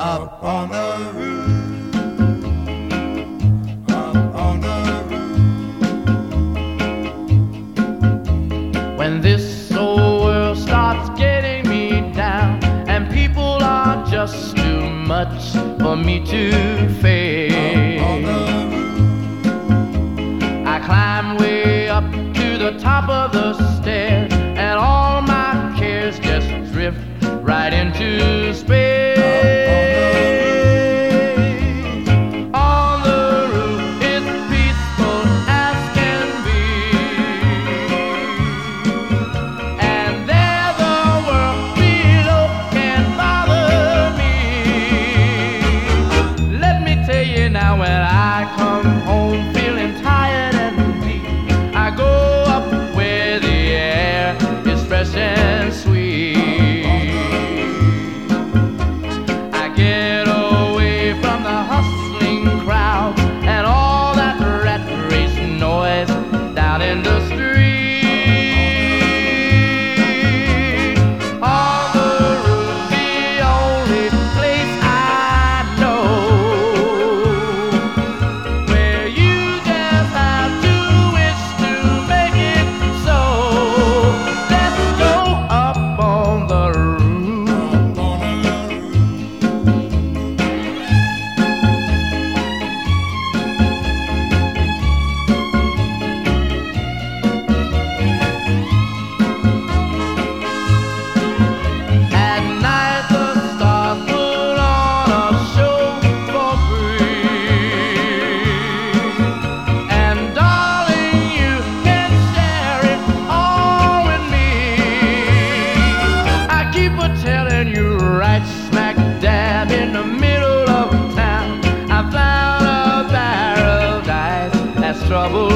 up on the roof, up on the roof. When this old world starts getting me down and people are just too much for me to face, up on the roof. I climb way up to the top of the stairs and all my cares just drift right into space. On the roof it's peaceful as can be, and there the world below can't bother me. Let me tell you now, when I come home feeling tired and weak, I go up where the air is fresh and sweet. I get away from the hustling crowd and all that rat race noise down in the street. On the roof, the only place I know where you just have to wish to make it so. Let's go up on the roof. At night the stars put on a show for free, and darling, you can share it all with me. I keep a telling you, right smack dab in the middle of town, I found a paradise that's trouble